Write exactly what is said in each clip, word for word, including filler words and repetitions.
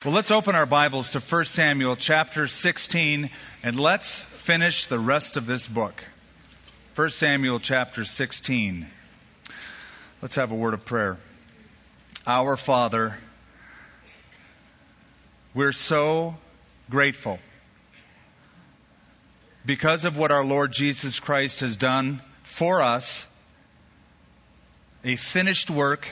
Well, let's open our Bibles to First Samuel chapter sixteen, and let's finish the rest of this book. First Samuel chapter sixteen. Let's have a word of prayer. Our Father, we're so grateful because of what our Lord Jesus Christ has done for us, a finished work,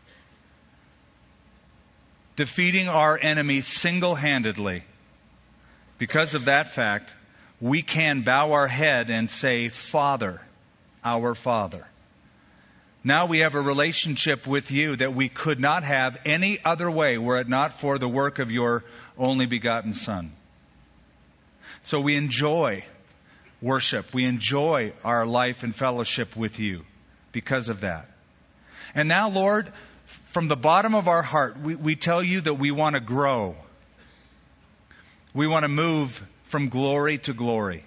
defeating our enemies single-handedly. Because of that fact, we can bow our head and say, Father, our Father. Now we have a relationship with you that we could not have any other way were it not for the work of your only begotten Son. So we enjoy worship. We enjoy our life and fellowship with you because of that. And now, Lord, from the bottom of our heart, we, we tell you that we want to grow. We want to move from glory to glory.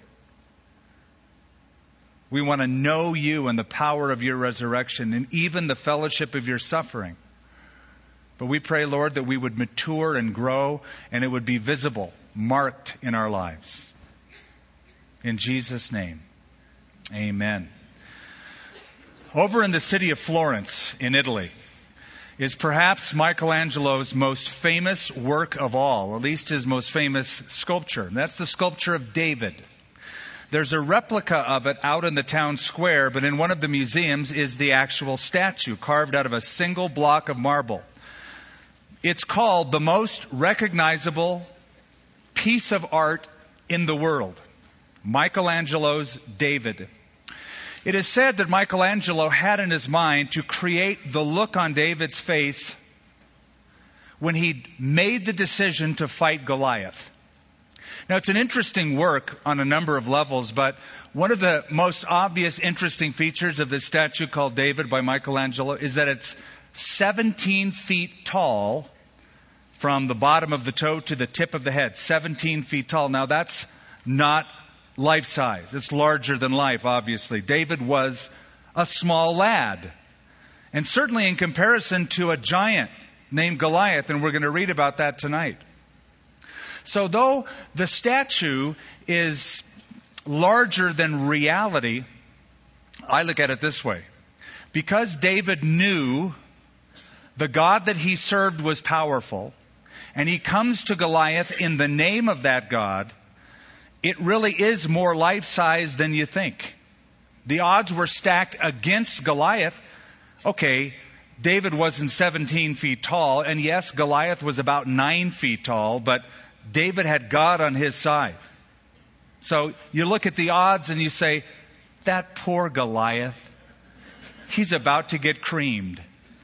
We want to know you and the power of your resurrection and even the fellowship of your suffering. But we pray, Lord, that we would mature and grow and it would be visible, marked in our lives. In Jesus' name, amen. Over in the city of Florence in Italy is perhaps Michelangelo's most famous work of all, or at least his most famous sculpture. And that's the sculpture of David. There's a replica of it out in the town square, but in one of the museums is the actual statue carved out of a single block of marble. It's called the most recognizable piece of art in the world, Michelangelo's David. It is said that Michelangelo had in his mind to create the look on David's face when he made the decision to fight Goliath. Now, it's an interesting work on a number of levels, but one of the most obvious interesting features of this statue called David by Michelangelo is that it's seventeen feet tall from the bottom of the toe to the tip of the head. seventeen feet tall. Now, that's not life size. It's larger than life, obviously. David was a small lad. And certainly in comparison to a giant named Goliath, and we're going to read about that tonight. So though the statue is larger than reality, I look at it this way. Because David knew the God that he served was powerful, and he comes to Goliath in the name of that God, it really is more life-size than you think. The odds were stacked against Goliath. Okay, David wasn't seventeen feet tall, and yes, Goliath was about nine feet tall, but David had God on his side. So you look at the odds and you say, that poor Goliath, he's about to get creamed.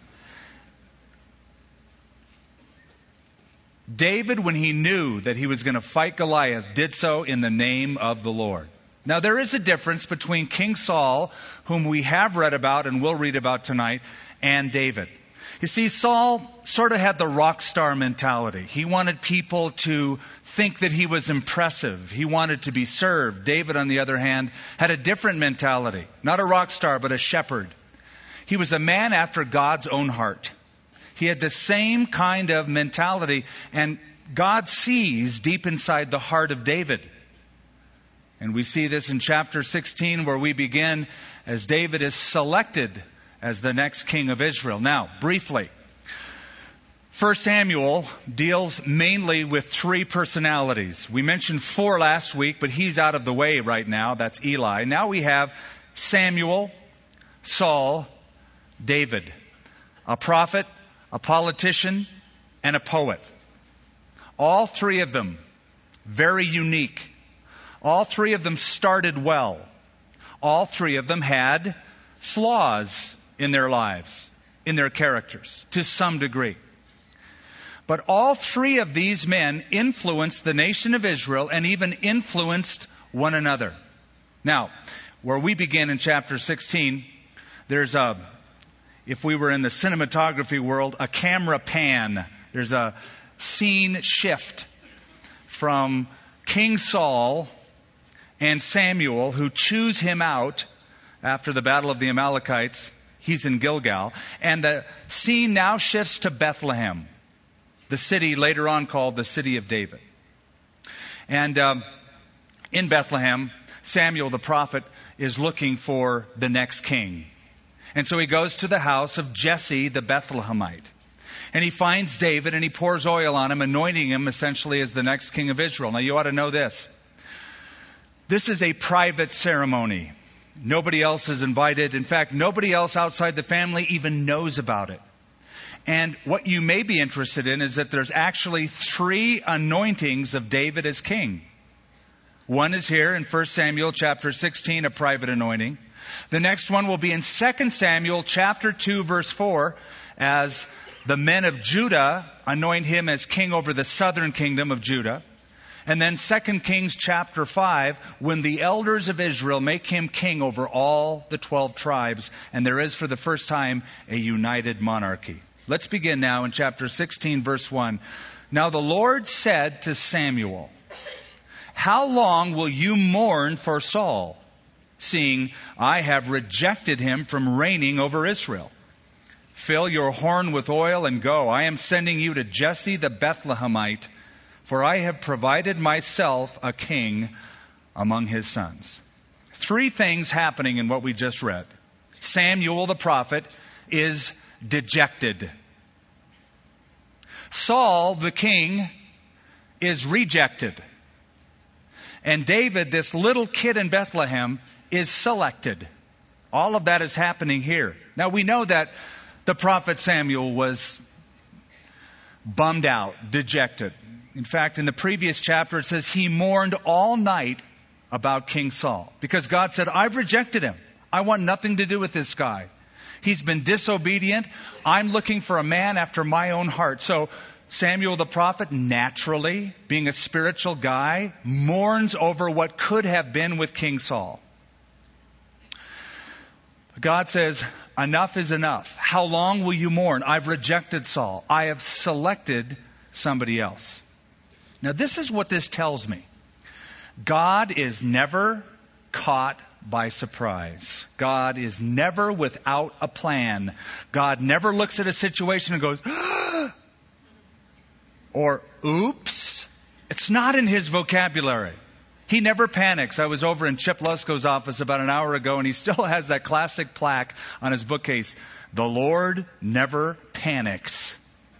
David, when he knew that he was going to fight Goliath, did so in the name of the Lord. Now, there is a difference between King Saul, whom we have read about and will read about tonight, and David. You see, Saul sort of had the rock star mentality. He wanted people to think that he was impressive. He wanted to be served. David, on the other hand, had a different mentality. Not a rock star, but a shepherd. He was a man after God's own heart. He had the same kind of mentality, and God sees deep inside the heart of David. And we see this in chapter sixteen, where we begin as David is selected as the next king of Israel. Now, briefly, First Samuel deals mainly with three personalities. We mentioned four last week, but he's out of the way right now. That's Eli. Now we have Samuel, Saul, David, a prophet, a politician, and a poet. All three of them very unique. All three of them started well. All three of them had flaws in their lives, in their characters, to some degree. But all three of these men influenced the nation of Israel and even influenced one another. Now, where we begin in chapter sixteen, there's a If we were in the cinematography world, a camera pan. There's a scene shift from King Saul and Samuel, who choose him out after the battle of the Amalekites. He's in Gilgal. And the scene now shifts to Bethlehem, the city later on called the City of David. And um, in Bethlehem, Samuel the prophet is looking for the next king. And so he goes to the house of Jesse the Bethlehemite. And he finds David and he pours oil on him, anointing him essentially as the next king of Israel. Now you ought to know this. This is a private ceremony. Nobody else is invited. In fact, nobody else outside the family even knows about it. And what you may be interested in is that there's actually three anointings of David as king. One is here in First Samuel chapter sixteen, a private anointing. The next one will be in Second Samuel chapter two, verse four, as the men of Judah anoint him as king over the southern kingdom of Judah. And then Second Kings chapter five, when the elders of Israel make him king over all the twelve tribes, and there is for the first time a united monarchy. Let's begin now in chapter sixteen, verse one. Now the Lord said to Samuel, "How long will you mourn for Saul, seeing I have rejected him from reigning over Israel? Fill your horn with oil and go. I am sending you to Jesse the Bethlehemite, for I have provided myself a king among his sons." Three things happening in what we just read. Samuel the prophet is dejected. Saul the king is rejected. And David, this little kid in Bethlehem, is selected. All of that is happening here. Now we know that the prophet Samuel was bummed out, dejected. In fact, in the previous chapter it says he mourned all night about King Saul. Because God said, I've rejected him. I want nothing to do with this guy. He's been disobedient. I'm looking for a man after my own heart. So Samuel the prophet, naturally, being a spiritual guy, mourns over what could have been with King Saul. God says, enough is enough. How long will you mourn? I've rejected Saul. I have selected somebody else. Now this is what this tells me. God is never caught by surprise. God is never without a plan. God never looks at a situation and goes, or oops. It's not in his vocabulary. He never panics. I was over in Chip Lusko's office about an hour ago, and he still has that classic plaque on his bookcase. The Lord never panics.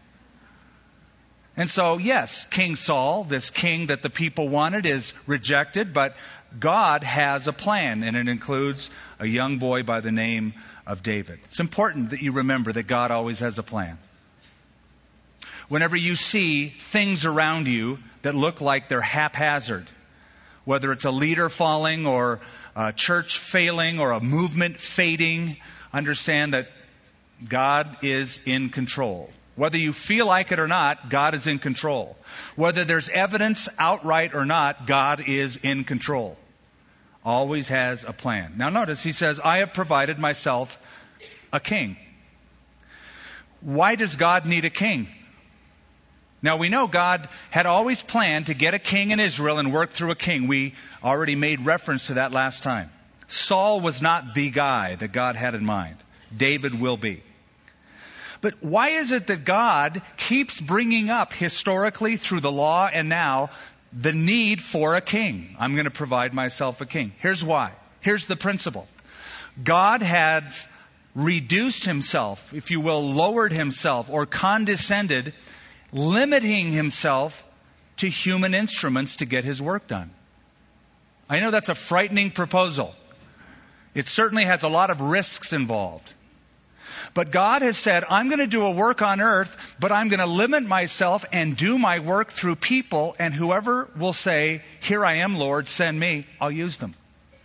And so, yes, King Saul, this king that the people wanted, is rejected, but God has a plan, and it includes a young boy by the name of David. It's important that you remember that God always has a plan. Whenever you see things around you that look like they're haphazard, whether it's a leader falling or a church failing or a movement fading, understand that God is in control. Whether you feel like it or not, God is in control. Whether there's evidence outright or not, God is in control. Always has a plan. Now notice he says, I have provided myself a king. Why does God need a king? Now we know God had always planned to get a king in Israel and work through a king. We already made reference to that last time. Saul was not the guy that God had in mind. David will be. But why is it that God keeps bringing up historically through the law and now the need for a king? I'm going to provide myself a king. Here's why. Here's the principle. God has reduced himself, if you will, lowered himself or condescended, limiting himself to human instruments to get his work done. I know that's a frightening proposal. It certainly has a lot of risks involved. But God has said, I'm going to do a work on earth, but I'm going to limit myself and do my work through people, and whoever will say, here I am, Lord, send me, I'll use them.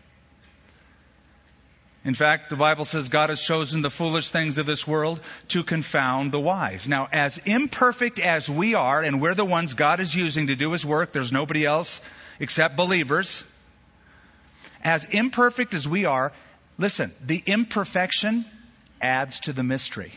In fact, the Bible says God has chosen the foolish things of this world to confound the wise. Now, as imperfect as we are, and we're the ones God is using to do his work, there's nobody else except believers. As imperfect as we are, listen, the imperfection adds to the mystery.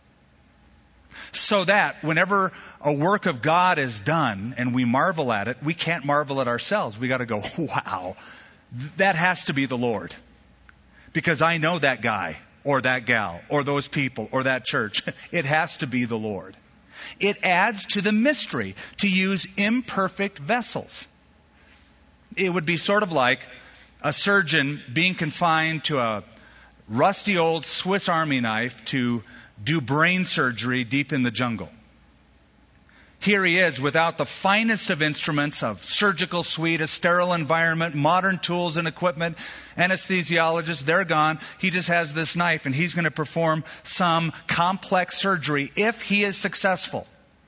So that whenever a work of God is done and we marvel at it, we can't marvel at ourselves. We got to go, wow, that has to be the Lord. Because I know that guy or that gal or those people or that church. It has to be the Lord. It adds to the mystery to use imperfect vessels. It would be sort of like a surgeon being confined to a rusty old Swiss Army knife to do brain surgery deep in the jungle. Here he is without the finest of instruments, a surgical suite, a sterile environment, modern tools and equipment, anesthesiologists, they're gone. He just has this knife and he's going to perform some complex surgery if he is successful.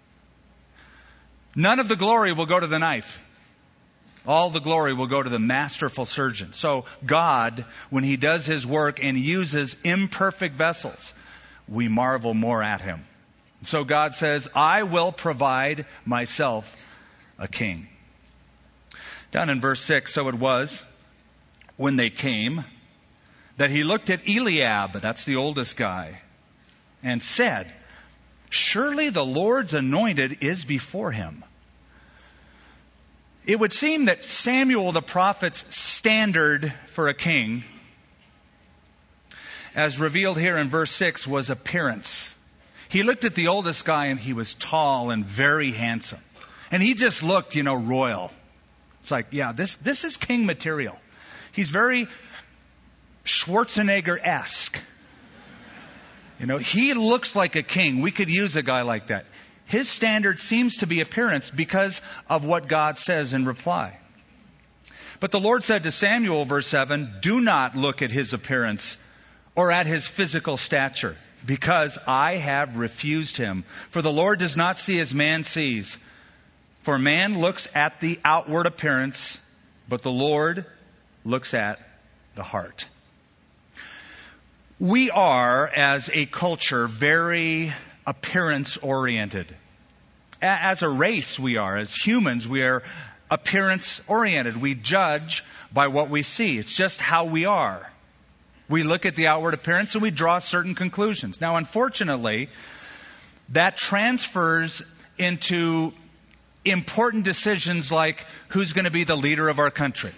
None of the glory will go to the knife. All the glory will go to the masterful surgeon. So God, when He does His work and uses imperfect vessels, we marvel more at Him. So God says, I will provide myself a king. Down in verse six, so it was when they came that he looked at Eliab, that's the oldest guy, and said, surely the Lord's anointed is before him. It would seem that Samuel the prophet's standard for a king, as revealed here in verse six, was appearance. He looked at the oldest guy and he was tall and very handsome. And he just looked, you know, royal. It's like, yeah, this, this is king material. He's very Schwarzenegger-esque. You know, he looks like a king. We could use a guy like that. His standard seems to be appearance because of what God says in reply. But the Lord said to Samuel, verse seven, do not look at his appearance or at his physical stature, because I have refused him. For the Lord does not see as man sees. For man looks at the outward appearance, but the Lord looks at the heart. We are, as a culture, very appearance-oriented. As a race, we are. As humans, we are appearance-oriented. We judge by what we see. It's just how we are. We look at the outward appearance and we draw certain conclusions. Now, unfortunately, that transfers into important decisions like who's going to be the leader of our country.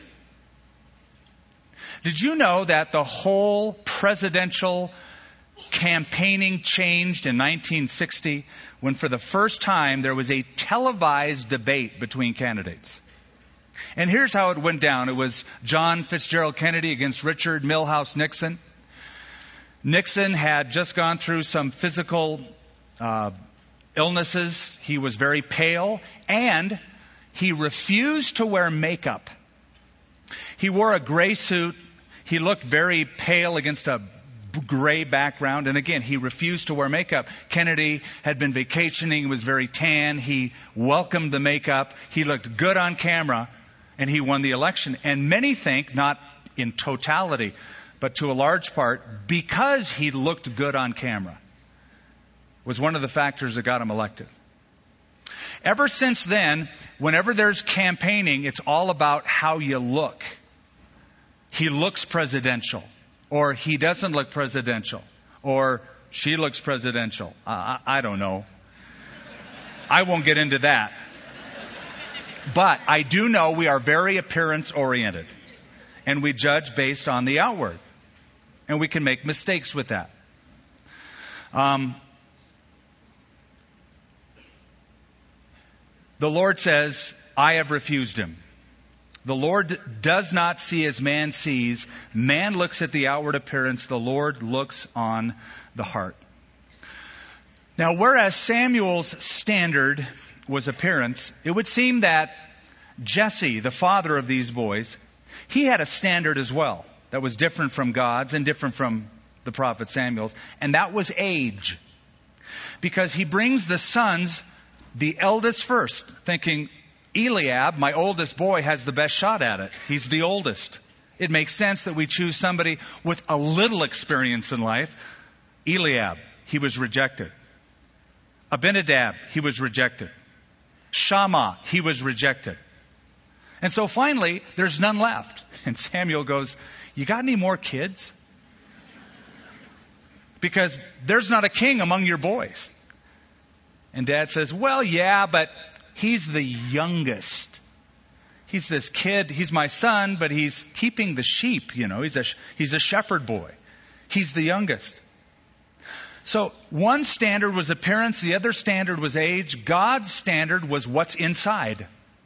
Did you know that the whole presidential campaigning changed in nineteen sixty when for the first time there was a televised debate between candidates? And here's how it went down. It was John Fitzgerald Kennedy against Richard Milhous Nixon. Nixon had just gone through some physical uh, illnesses. He was very pale, and he refused to wear makeup. He wore a gray suit. He looked very pale against a gray background. And again, he refused to wear makeup. Kennedy had been vacationing. He was very tan. He welcomed the makeup. He looked good on camera. And he won the election. And many think, not in totality, but to a large part, because he looked good on camera, was one of the factors that got him elected. Ever since then, whenever there's campaigning, it's all about how you look. He looks presidential, or he doesn't look presidential, or she looks presidential. Uh, I, I don't know. I won't get into that. But I do know we are very appearance-oriented, and we judge based on the outward. And we can make mistakes with that. Um, the Lord says, I have refused him. The Lord does not see as man sees. Man looks at the outward appearance. The Lord looks on the heart. Now, whereas Samuel's standard was appearance, it would seem that Jesse, the father of these boys, he had a standard as well that was different from God's and different from the prophet Samuel's, and that was age. Because he brings the sons, the eldest first, thinking, Eliab, my oldest boy, has the best shot at it. He's the oldest. It makes sense that we choose somebody with a little experience in life. Eliab, he was rejected. Abinadab, he was rejected. Shammah, he was rejected. And so finally, there's none left. And Samuel goes, you got any more kids? Because there's not a king among your boys. And Dad says, well, yeah, but he's the youngest. He's this kid. He's my son, but he's keeping the sheep, you know. He's a, he's a shepherd boy. He's the youngest. So one standard was appearance, the other standard was age. God's standard was what's inside.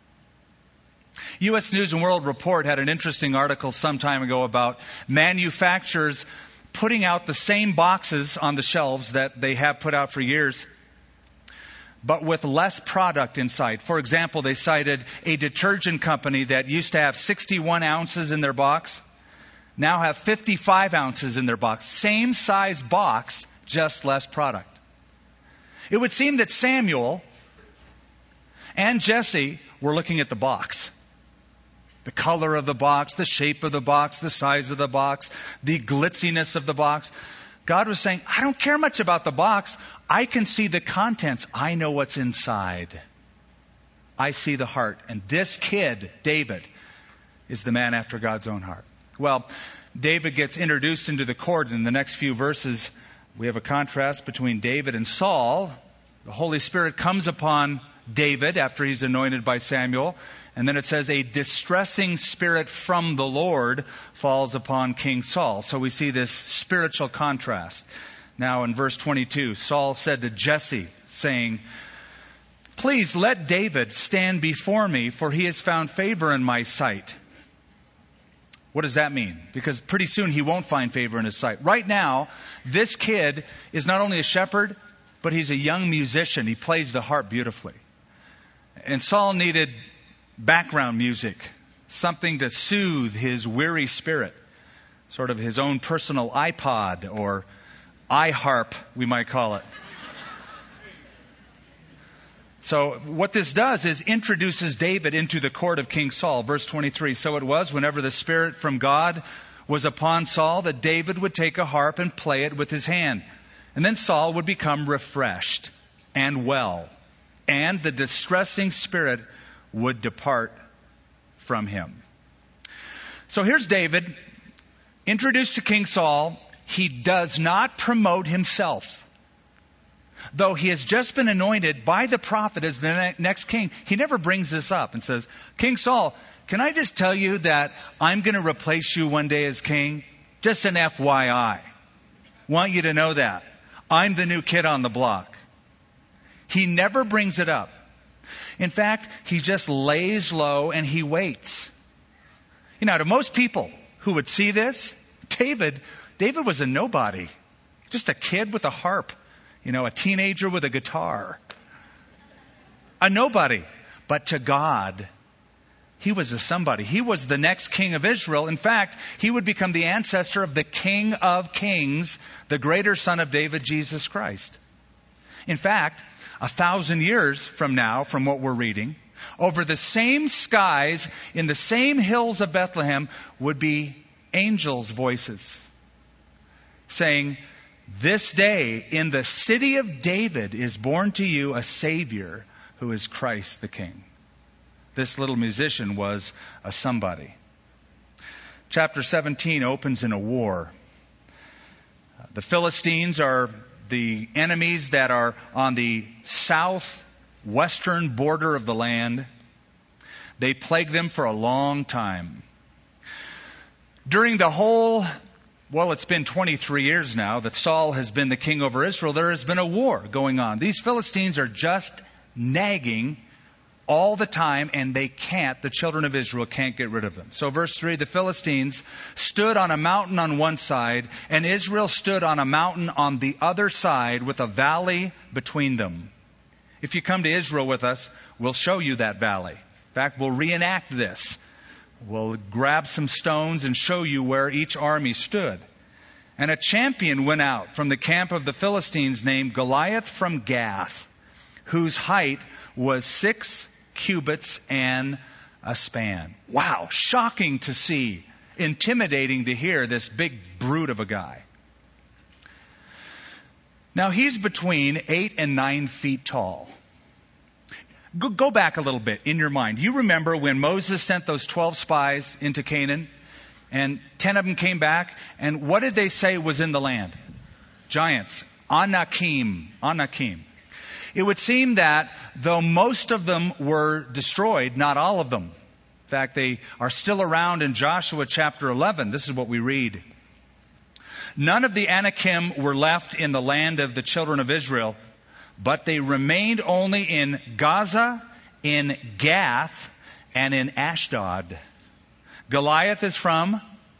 U S News and World Report had an interesting article some time ago about manufacturers putting out the same boxes on the shelves that they have put out for years, but with less product inside. For example, they cited a detergent company that used to have sixty-one ounces in their box, now have fifty-five ounces in their box. Same size box, just less product. It would seem that Samuel and Jesse were looking at the box. The color of the box, the shape of the box, the size of the box, the glitziness of the box. God was saying, I don't care much about the box. I can see the contents. I know what's inside. I see the heart. And this kid, David, is the man after God's own heart. Well, David gets introduced into the court in the next few verses. We have a contrast between David and Saul. The Holy Spirit comes upon David after he's anointed by Samuel. And then it says a distressing spirit from the Lord falls upon King Saul. So we see this spiritual contrast. Now in verse twenty-two, Saul said to Jesse, saying, please let David stand before me, for he has found favor in my sight. What does that mean? Because pretty soon he won't find favor in his sight. Right now, this kid is not only a shepherd, but he's a young musician. He plays the harp beautifully. And Saul needed background music, something to soothe his weary spirit, sort of his own personal iPod or iHarp, we might call it. So what this does is introduces David into the court of King Saul. Verse twenty-three, so it was whenever the Spirit from God was upon Saul that David would take a harp and play it with his hand. And then Saul would become refreshed and well, and the distressing spirit would depart from him. So here's David, introduced to King Saul. He does not promote himself. Though he has just been anointed by the prophet as the ne- next king, he never brings this up and says, King Saul, can I just tell you that I'm going to replace you one day as king? Just an F Y I. Want you to know that. I'm the new kid on the block. He never brings it up. In fact, he just lays low and he waits. You know, to most people who would see this, David, David was a nobody. Just a kid with a harp. You know, a teenager with a guitar. A nobody. But to God, he was a somebody. He was the next king of Israel. In fact, he would become the ancestor of the King of Kings, the greater son of David, Jesus Christ. In fact, a thousand years from now, from what we're reading, over the same skies, in the same hills of Bethlehem, would be angels' voices saying, this day in the city of David is born to you a Savior who is Christ the King. This little musician was a somebody. Chapter seventeen opens in a war. The Philistines are the enemies that are on the southwestern border of the land. They plague them for a long time. During the whole, well, it's been twenty-three years now that Saul has been the king over Israel, there has been a war going on. These Philistines are just nagging all the time, and they can't, the children of Israel can't get rid of them. So verse three, the Philistines stood on a mountain on one side, and Israel stood on a mountain on the other side with a valley between them. If you come to Israel with us, we'll show you that valley. In fact, we'll reenact this. We'll grab some stones and show you where each army stood. And a champion went out from the camp of the Philistines named Goliath from Gath, whose height was six cubits and a span. Wow, shocking to see, intimidating to hear this big brute of a guy. Now he's between eight and nine feet tall. Go, go back a little bit in your mind. You remember when Moses sent those twelve spies into Canaan, and ten of them came back, and what did they say was in the land? Giants. Anakim. Anakim. It would seem that though most of them were destroyed, not all of them. In fact, they are still around in Joshua chapter eleven. This is what we read. None of the Anakim were left in the land of the children of Israel, but they remained only in Gaza, in Gath, and in Ashdod. Goliath is from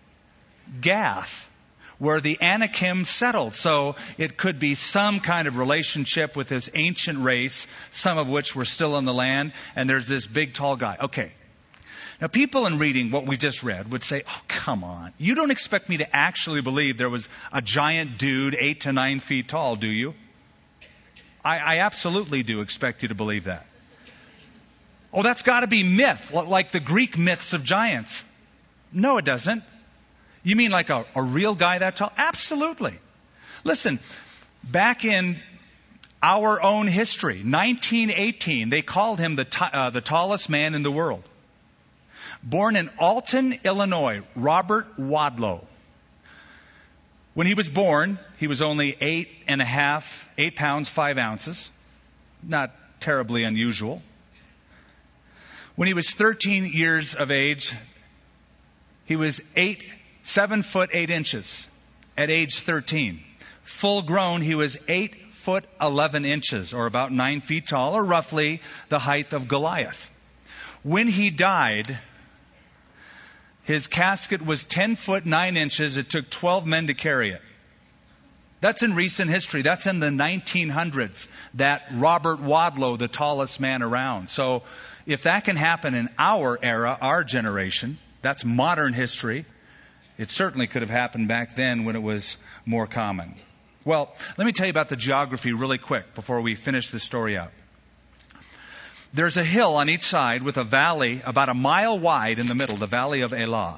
Gath, where the Anakim settled. So it could be some kind of relationship with this ancient race, some of which were still in the land, and there's this big tall guy. Okay. Now people in reading what we just read would say, oh, come on. You don't expect me to actually believe there was a giant dude eight to nine feet tall, do you? I, I absolutely do expect you to believe that. Oh, that's got to be myth, like the Greek myths of giants. No, it doesn't. You mean like a, a real guy that tall? Absolutely. Listen, back in our own history, nineteen eighteen, they called him the, t- uh, the tallest man in the world. Born in Alton, Illinois, Robert Wadlow. When he was born, he was only eight and a half, eight pounds, five ounces. Not terribly unusual. When he was thirteen years of age, he was eight, seven foot eight inches at age thirteen. Full grown, he was eight foot eleven inches, or about nine feet tall, or roughly the height of Goliath. When he died, his casket was ten foot nine inches. It took twelve men to carry it. That's in recent history. That's in the nineteen hundreds. That Robert Wadlow, the tallest man around. So if that can happen in our era, our generation, that's modern history. It certainly could have happened back then when it was more common. Well, let me tell you about the geography really quick before we finish this story out. There's a hill on each side with a valley about a mile wide in the middle, the Valley of Elah.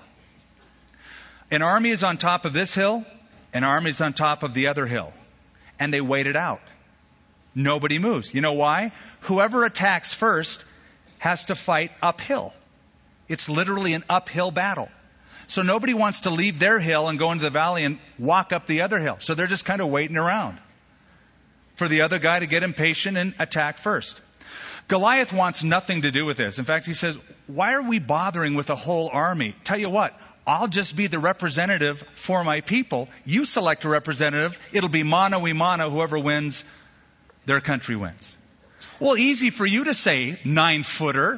An army is on top of this hill, an army is on top of the other hill. And they wait it out. Nobody moves. You know why? Whoever attacks first has to fight uphill. It's literally an uphill battle. So nobody wants to leave their hill and go into the valley and walk up the other hill. So they're just kind of waiting around for the other guy to get impatient and attack first. Goliath wants nothing to do with this. In fact, he says, why are we bothering with a whole army? Tell you what, I'll just be the representative for my people. You select a representative. It'll be mano y mano. Whoever wins, their country wins. Well, easy for you to say, nine-footer.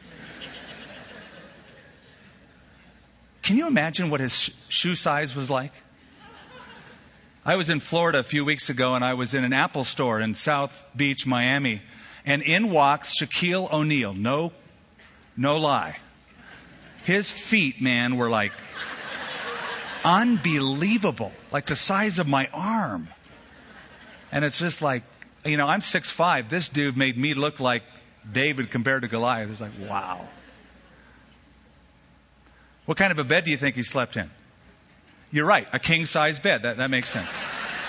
Can you imagine what his sh- shoe size was like? I was in Florida a few weeks ago, and I was in an Apple store in South Beach, Miami. And in walks Shaquille O'Neal. No, no lie. His feet, man, were like unbelievable. Like the size of my arm. And it's just like, you know, I'm six foot five. This dude made me look like David compared to Goliath. It's like, wow. What kind of a bed do you think he slept in? You're right. A king-size bed. That, that makes sense.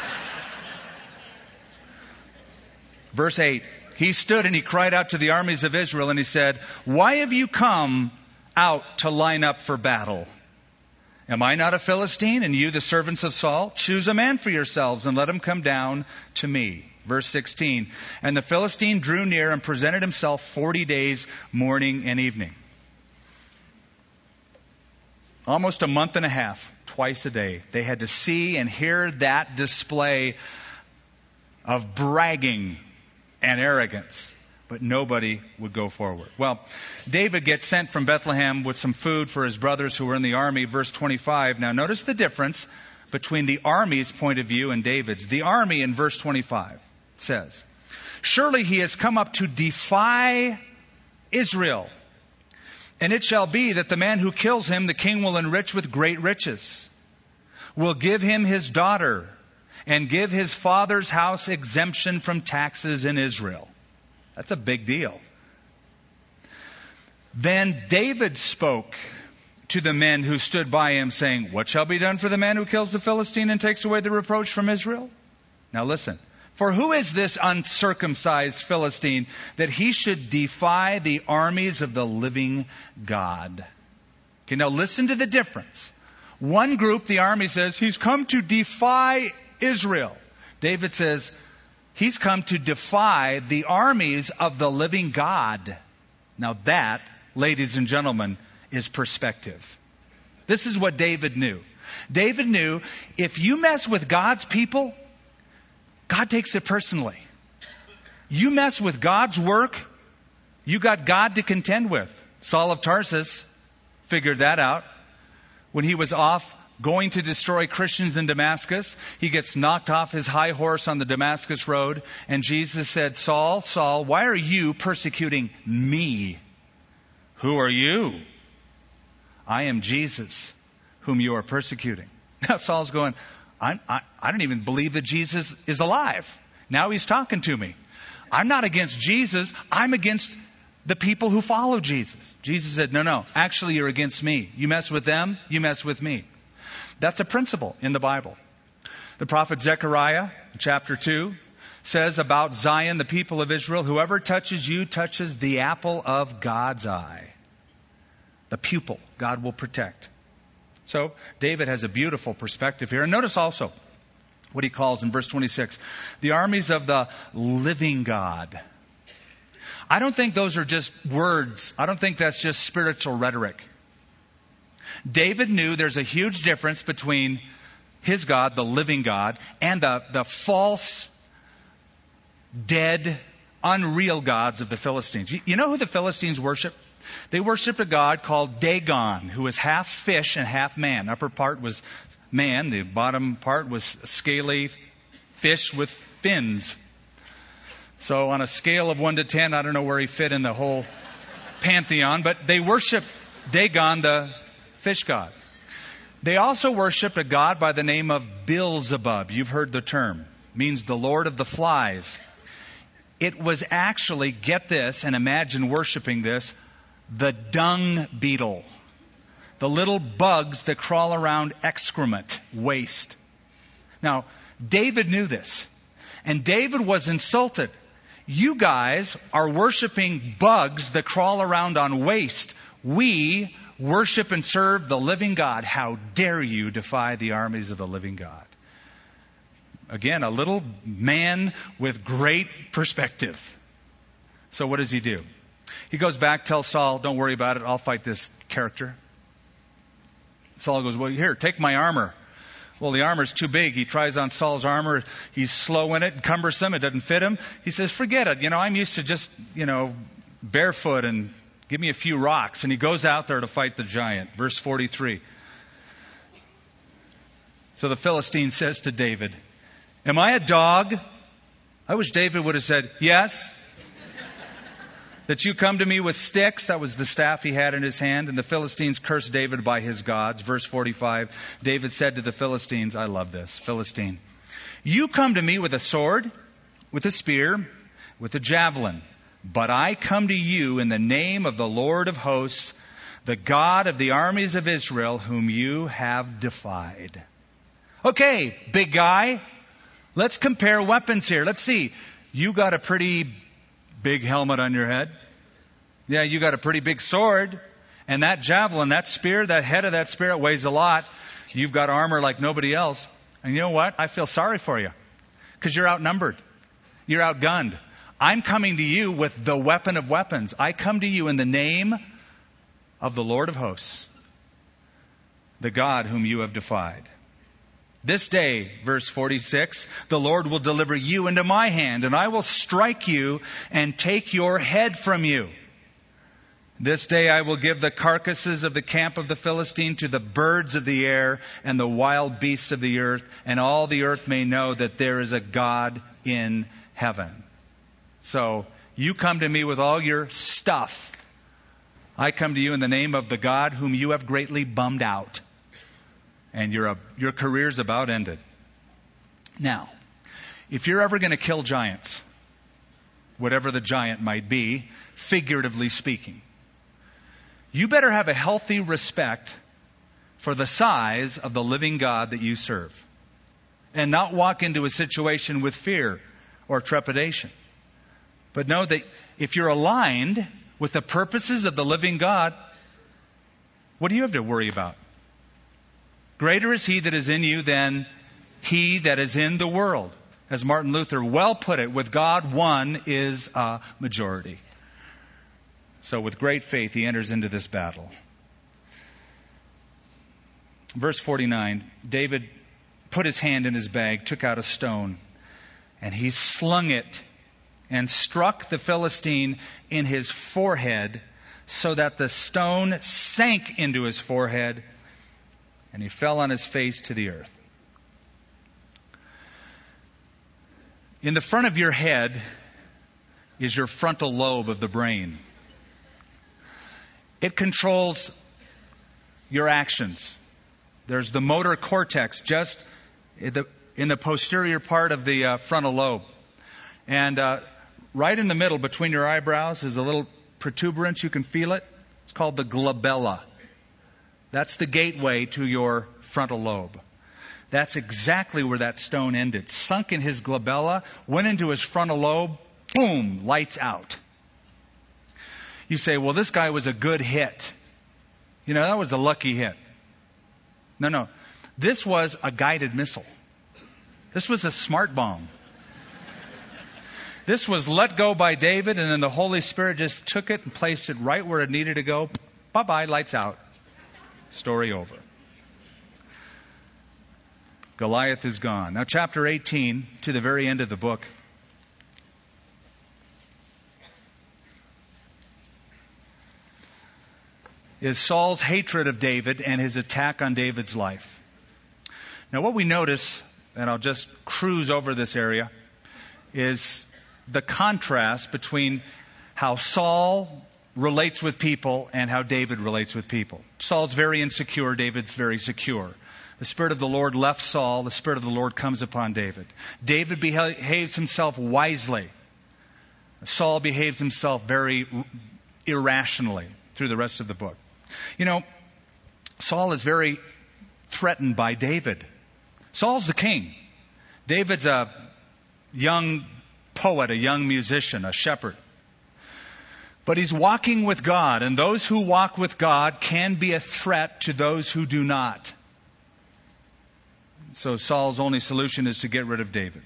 Verse eight. He stood and he cried out to the armies of Israel and he said, why have you come out to line up for battle? Am I not a Philistine and you the servants of Saul? Choose a man for yourselves and let him come down to me. Verse sixteen. And the Philistine drew near and presented himself forty days, morning and evening. Almost a month and a half, twice a day. They had to see and hear that display of bragging and arrogance, but nobody would go forward. Well, David gets sent from Bethlehem with some food for his brothers who were in the army. Verse twenty-five. Now notice the difference between the army's point of view and David's. The army in verse twenty-five says, surely he has come up to defy Israel. And it shall be that the man who kills him, the king will enrich with great riches, will give him his daughter, and give his father's house exemption from taxes in Israel. That's a big deal. Then David spoke to the men who stood by him, saying, what shall be done for the man who kills the Philistine and takes away the reproach from Israel? Now listen. For who is this uncircumcised Philistine that he should defy the armies of the living God? Okay, now listen to the difference. One group, the army says, he's come to defy Israel. David says, he's come to defy the armies of the living God. Now that, ladies and gentlemen, is perspective. This is what David knew. David knew if you mess with God's people, God takes it personally. You mess with God's work, you got God to contend with. Saul of Tarsus figured that out. When he was off going to destroy Christians in Damascus, he gets knocked off his high horse on the Damascus road, and Jesus said, Saul, Saul, why are you persecuting me? Who are you? I am Jesus, whom you are persecuting. Now Saul's going, I, I, I don't even believe that Jesus is alive. Now he's talking to me. I'm not against Jesus. I'm against the people who follow Jesus. Jesus said, no, no, actually you're against me. You mess with them, you mess with me. That's a principle in the Bible. The prophet Zechariah, chapter two, says about Zion, the people of Israel, whoever touches you touches the apple of God's eye. The pupil God will protect. So David has a beautiful perspective here. And notice also what he calls in verse twenty-six, the armies of the living God. I don't think those are just words. I don't think that's just spiritual rhetoric. David knew there's a huge difference between his God, the living God, and the, the false, dead, unreal gods of the Philistines. You, you know who the Philistines worship? They worshiped a god called Dagon, who was half fish and half man. Upper part was man. The bottom part was scaly fish with fins. So on a scale of one to ten, I don't know where he fit in the whole pantheon, but they worship Dagon, the fish god. They also worshiped a god by the name of Beelzebub. You've heard the term. It means the Lord of the Flies. It was actually, get this and imagine worshiping this, the dung beetle. The little bugs that crawl around excrement, waste. Now, David knew this. And David was insulted. You guys are worshiping bugs that crawl around on waste. We worship and serve the living God. How dare you defy the armies of the living God? Again, a little man with great perspective. So what does he do? He goes back, tells Saul, don't worry about it, I'll fight this character. Saul goes, well, here, take my armor. Well, the armor's too big. He tries on Saul's armor. He's slow in it, cumbersome. It doesn't fit him. He says, forget it. You know, I'm used to just, you know, barefoot and give me a few rocks. And he goes out there to fight the giant. Verse forty-three. So the Philistine says to David, am I a dog? I wish David would have said, yes. That you come to me with sticks. That was the staff he had in his hand. And the Philistines cursed David by his gods. Verse forty-five, David said to the Philistines, I love this, Philistine, you come to me with a sword, with a spear, with a javelin. But I come to you in the name of the Lord of hosts, the God of the armies of Israel, whom you have defied. Okay, big guy, let's compare weapons here. Let's see. You got a pretty big helmet on your head. Yeah, you got a pretty big sword. And that javelin, that spear, that head of that spear, it weighs a lot. You've got armor like nobody else. And you know what? I feel sorry for you. Because you're outnumbered. You're outgunned. I'm coming to you with the weapon of weapons. I come to you in the name of the Lord of hosts, the God whom you have defied. This day, verse forty-six, the Lord will deliver you into my hand, and I will strike you and take your head from you. This day I will give the carcasses of the camp of the Philistine to the birds of the air and the wild beasts of the earth, and all the earth may know that there is a God in heaven. So, you come to me with all your stuff. I come to you in the name of the God whom you have greatly bummed out. And your, your career's about ended. Now, if you're ever going to kill giants, whatever the giant might be, figuratively speaking, you better have a healthy respect for the size of the living God that you serve. And not walk into a situation with fear or trepidation. But know that if you're aligned with the purposes of the living God, what do you have to worry about? Greater is He that is in you than he that is in the world. As Martin Luther well put it, with God, one is a majority. So with great faith, he enters into this battle. Verse forty-nine, David put his hand in his bag, took out a stone, and he slung it and struck the Philistine in his forehead, so that the stone sank into his forehead, and he fell on his face to the earth. In the front of your head is your frontal lobe of the brain. It controls your actions. There's the motor cortex just in the, in the posterior part of the uh, frontal lobe. And uh, right in the middle between your eyebrows is a little protuberance. You can feel it. It's called the glabella. That's the gateway to your frontal lobe. That's exactly where that stone ended. Sunk in his glabella, went into his frontal lobe, boom, lights out. You say, well, this guy was a good hit. You know, that was a lucky hit. No, no. This was a guided missile. This was a smart bomb. This was let go by David, and then the Holy Spirit just took it and placed it right where it needed to go. Bye-bye, lights out. Story over. Goliath is gone. Now, chapter eighteen, to the very end of the book. Is Saul's hatred of David and his attack on David's life. Now, what we notice, and I'll just cruise over this area, is the contrast between how Saul relates with people and how David relates with people. Saul's very insecure, David's very secure. The Spirit of the Lord left Saul, the Spirit of the Lord comes upon David. David behaves himself wisely. Saul behaves himself very irrationally through the rest of the book. You know, Saul is very threatened by David. Saul's the king. David's a young poet, a young musician, a shepherd. But he's walking with God, and those who walk with God can be a threat to those who do not. So Saul's only solution is to get rid of David.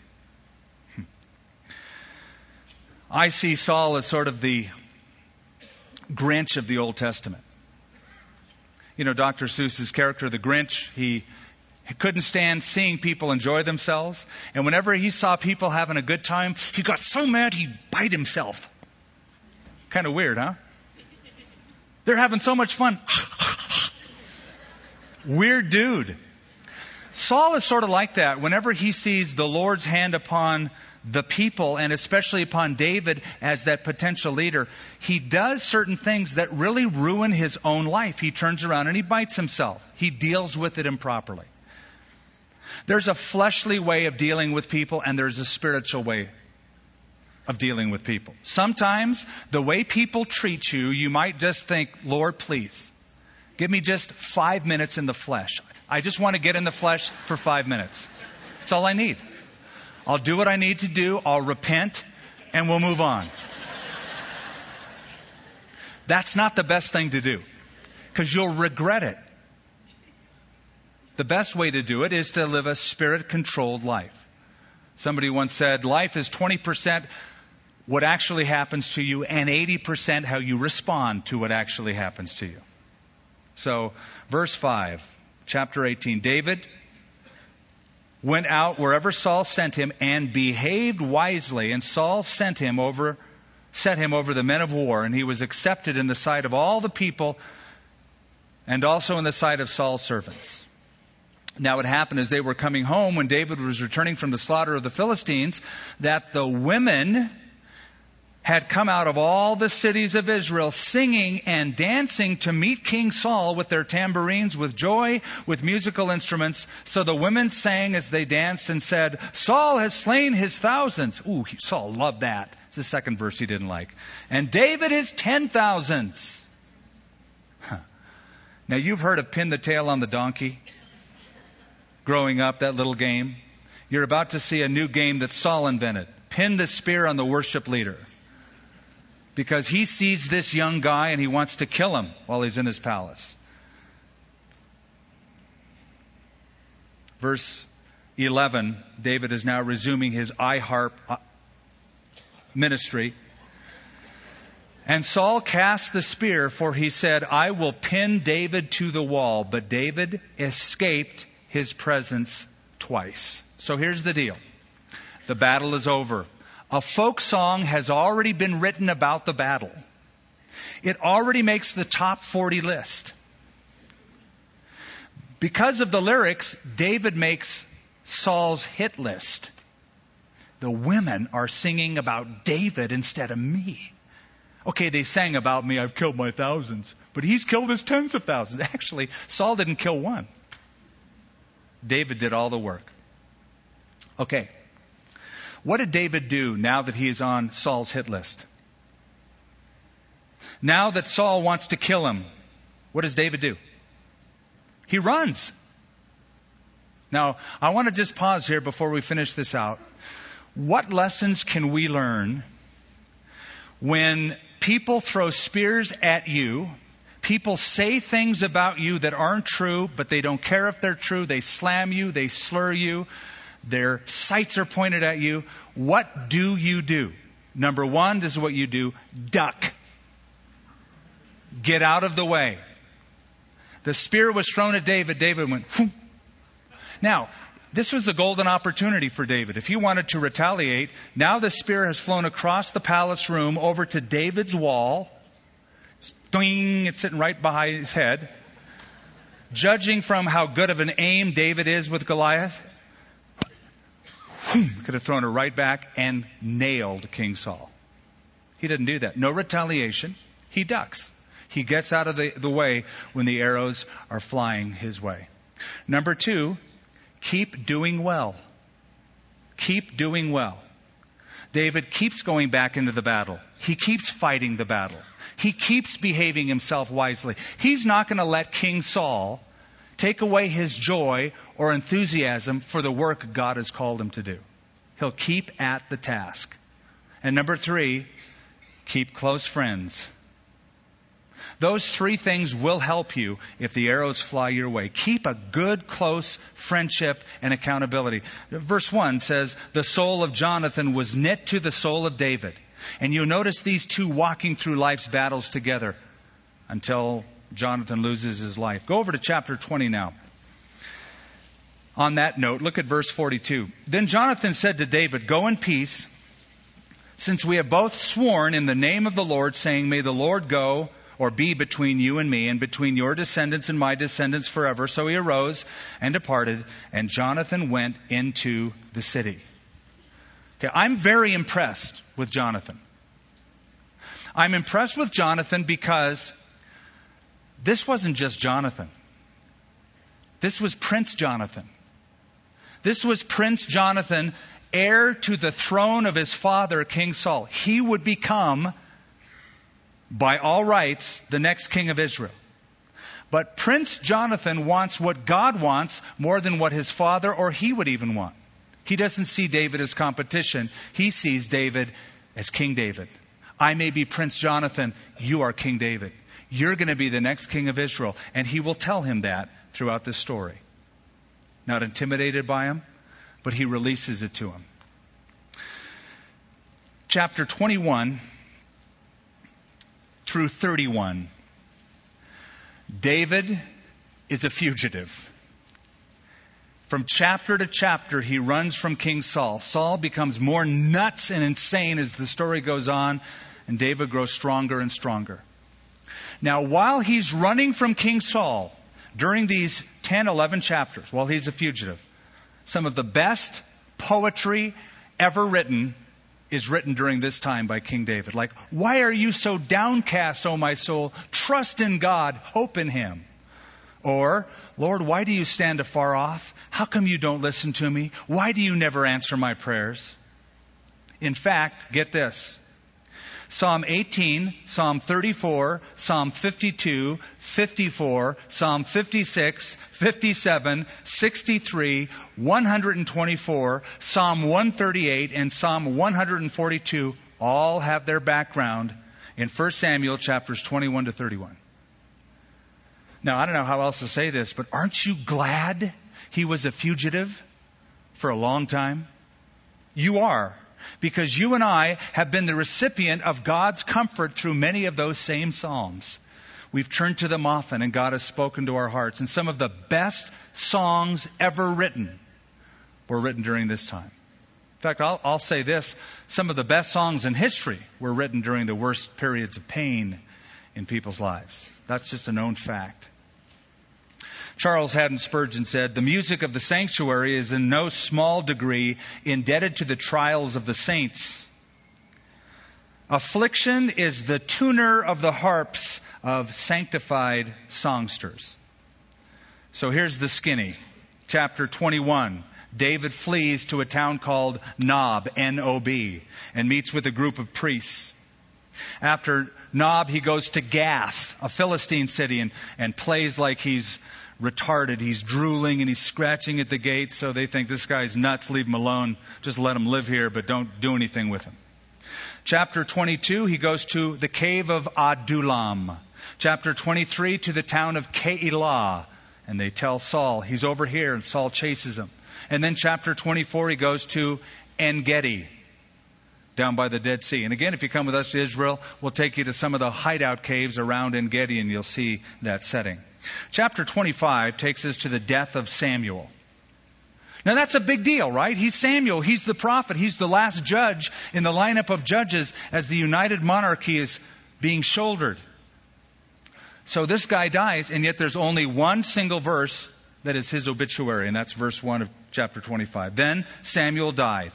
I see Saul as sort of the Grinch of the Old Testament. You know, Doctor Seuss's character, the Grinch, he, he couldn't stand seeing people enjoy themselves. And whenever he saw people having a good time, he got so mad he'd bite himself. Kind of weird, huh? They're having so much fun. Weird dude. Saul is sort of like that. Whenever he sees the Lord's hand upon the people, and especially upon David as that potential leader, he does certain things that really ruin his own life. He turns around and he bites himself. He deals with it improperly. There's a fleshly way of dealing with people, and there's a spiritual way of dealing with people. Sometimes the way people treat you, you might just think, Lord, please, give me just five minutes in the flesh. I just want to get in the flesh for five minutes. That's all I need. I'll do what I need to do. I'll repent, and we'll move on. That's not the best thing to do, because you'll regret it. The best way to do it is to live a spirit-controlled life. Somebody once said, life is twenty percent what actually happens to you and eighty percent how you respond to what actually happens to you. So, verse five, chapter eighteen, David went out wherever Saul sent him and behaved wisely, and Saul sent him over, set him over the men of war, and he was accepted in the sight of all the people and also in the sight of Saul's servants. Now it happened as they were coming home, when David was returning from the slaughter of the Philistines, that the women had come out of all the cities of Israel singing and dancing to meet King Saul with their tambourines, with joy, with musical instruments. So the women sang as they danced and said, Saul has slain his thousands. Ooh, Saul loved that. It's the second verse he didn't like. And David his ten thousands. Huh. Now you've heard of Pin the Tail on the Donkey. Growing up, that little game. You're about to see a new game that Saul invented. Pin the spear on the worship leader. Because he sees this young guy and he wants to kill him while he's in his palace. Verse eleven, David is now resuming his I harp ministry. And Saul cast the spear, for he said, I will pin David to the wall. But David escaped his presence twice. So here's the deal. The battle is over. A folk song has already been written about the battle. It already makes the top forty list. Because of the lyrics, David makes Saul's hit list. The women are singing about David instead of me. Okay, they sang about me, I've killed my thousands. But he's killed his tens of thousands. Actually, Saul didn't kill one. David did all the work. Okay. What did David do now that he is on Saul's hit list? Now that Saul wants to kill him, what does David do? He runs. Now, I want to just pause here before we finish this out. What lessons can we learn when people throw spears at you, people say things about you that aren't true, but they don't care if they're true, they slam you, they slur you, their sights are pointed at you? What do you do? Number one, this is what you do. Duck. Get out of the way. The spear was thrown at David. David went, whoom. Now, this was a golden opportunity for David. If he wanted to retaliate, now the spear has flown across the palace room over to David's wall. Doing, it's sitting right behind his head. Judging from how good of an aim David is with Goliath, whoom, could have thrown it right back and nailed King Saul. He didn't do that. No retaliation. He ducks. He gets out of the, the way when the arrows are flying his way. Number two, keep doing well. Keep doing well. David keeps going back into the battle. He keeps fighting the battle. He keeps behaving himself wisely. He's not going to let King Saul take away his joy or enthusiasm for the work God has called him to do. He'll keep at the task. And number three, keep close friends. Those three things will help you if the arrows fly your way. Keep a good, close friendship and accountability. Verse one says, the soul of Jonathan was knit to the soul of David. And you'll notice these two walking through life's battles together until Jonathan loses his life. Go over to chapter twenty now. On that note, look at verse forty-two. Then Jonathan said to David, go in peace, since we have both sworn in the name of the Lord, saying, may the Lord go or be between you and me, and between your descendants and my descendants forever. So he arose and departed, and Jonathan went into the city. Okay, I'm very impressed with Jonathan. I'm impressed with Jonathan because this wasn't just Jonathan. This was Prince Jonathan. This was Prince Jonathan, heir to the throne of his father, King Saul. He would become, by all rights, the next king of Israel. But Prince Jonathan wants what God wants more than what his father or he would even want. He doesn't see David as competition. He sees David as King David. I may be Prince Jonathan. You are King David. You're going to be the next king of Israel. And he will tell him that throughout this story. Not intimidated by him, but he releases it to him. Chapter twenty-one through thirty-one. David is a fugitive. From chapter to chapter, he runs from King Saul. Saul becomes more nuts and insane as the story goes on, and David grows stronger and stronger. Now, while he's running from King Saul, during these ten, eleven chapters, while he's a fugitive, some of the best poetry ever written is written during this time by King David. Like, why are you so downcast, O my soul? Trust in God, hope in Him. Or, Lord, why do you stand afar off? How come you don't listen to me? Why do you never answer my prayers? In fact, get this. Psalm eighteen, Psalm thirty-four, Psalm fifty-two, fifty-four, Psalm fifty-six, fifty-seven, sixty-three, one hundred twenty-four, Psalm one thirty-eight, and Psalm one forty-two all have their background in First Samuel chapters twenty-one to thirty-one. Now, I don't know how else to say this, but aren't you glad he was a fugitive for a long time? You are. because you and I have been the recipient of God's comfort through many of those same Psalms. We've turned to them often, and God has spoken to our hearts. And some of the best songs ever written were written during this time. In fact, I'll, I'll say this. Some of the best songs in history were written during the worst periods of pain in people's lives. That's just a known fact. Charles Haddon Spurgeon said, "The music of the sanctuary is in no small degree indebted to the trials of the saints. Affliction is the tuner of the harps of sanctified songsters." So here's the skinny. Chapter twenty-one. David flees to a town called Nob, N O B, and meets with a group of priests. After Nob, he goes to Gath, a Philistine city, and, and plays like he's retarded. He's drooling and he's scratching at the gate, so they think this guy's nuts, leave him alone. Just let him live here, but don't do anything with him. Chapter twenty-two, he goes to the cave of Adullam. Chapter twenty-three, to the town of Keilah. And they tell Saul, he's over here, and Saul chases him. And then chapter twenty-four, he goes to En-Gedi, down by the Dead Sea. And again, if you come with us to Israel, we'll take you to some of the hideout caves around En-Gedi, and you'll see that setting. Chapter twenty-five takes us to the death of Samuel. Now that's a big deal, right? He's Samuel. He's the prophet. He's the last judge in the lineup of judges as the united monarchy is being shouldered. So this guy dies, and yet there's only one single verse that is his obituary, and that's verse one of chapter twenty-five. Then Samuel died.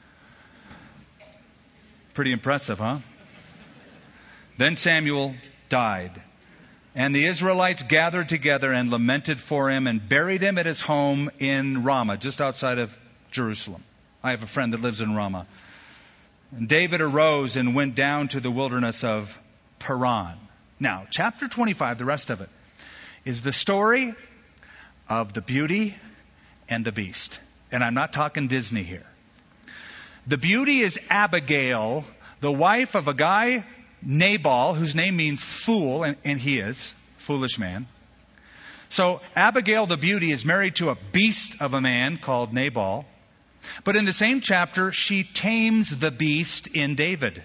Pretty impressive, huh? Then Samuel died. And the Israelites gathered together and lamented for him and buried him at his home in Ramah, just outside of Jerusalem. I have a friend that lives in Ramah. And David arose and went down to the wilderness of Paran. Now, chapter twenty-five, the rest of it, is the story of the Beauty and the Beast. And I'm not talking Disney here. The Beauty is Abigail, the wife of a guy, Nabal, whose name means fool, and, and he is, foolish man. So Abigail the Beauty is married to a beast of a man called Nabal. But in the same chapter, she tames the beast in David.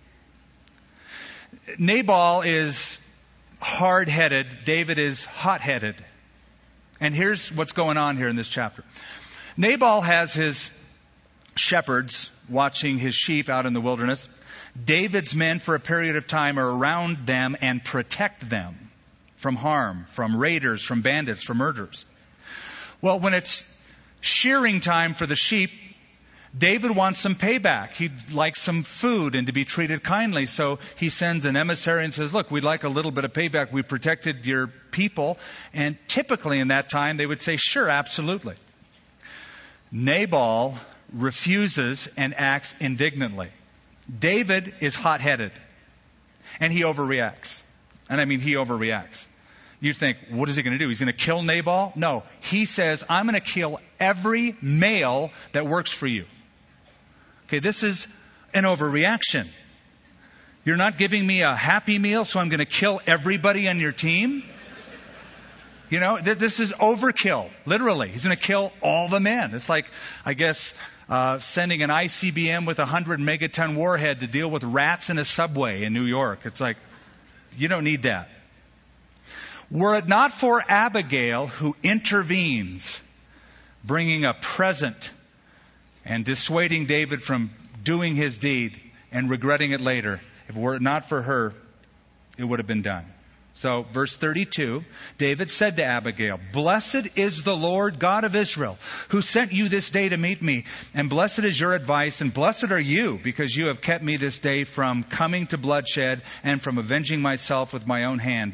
Nabal is hard-headed. David is hot-headed. And here's what's going on here in this chapter. Nabal has his shepherds watching his sheep out in the wilderness. David's men for a period of time are around them and protect them from harm, from raiders, from bandits, from murderers. Well, when it's shearing time for the sheep, David wants some payback. He'd like some food and to be treated kindly. So he sends an emissary and says, look, we'd like a little bit of payback. We protected your people. And typically in that time, they would say, sure, absolutely. Nabal refuses and acts indignantly. David is hot-headed, and he overreacts. And I mean, he overreacts. You think, what is he going to do? He's going to kill Nabal? No. He says, I'm going to kill every male that works for you. Okay, this is an overreaction. You're not giving me a happy meal, so I'm going to kill everybody on your team? You know, th- this is overkill, literally. He's going to kill all the men. It's like, I guess, uh, sending an I C B M with a one hundred megaton warhead to deal with rats in a subway in New York. It's like, you don't need that. Were it not for Abigail, who intervenes, bringing a present and dissuading David from doing his deed and regretting it later, if it were not for her, it would have been done. So, verse thirty-two, David said to Abigail, blessed is the Lord God of Israel, who sent you this day to meet me, and blessed is your advice, and blessed are you, because you have kept me this day from coming to bloodshed and from avenging myself with my own hand.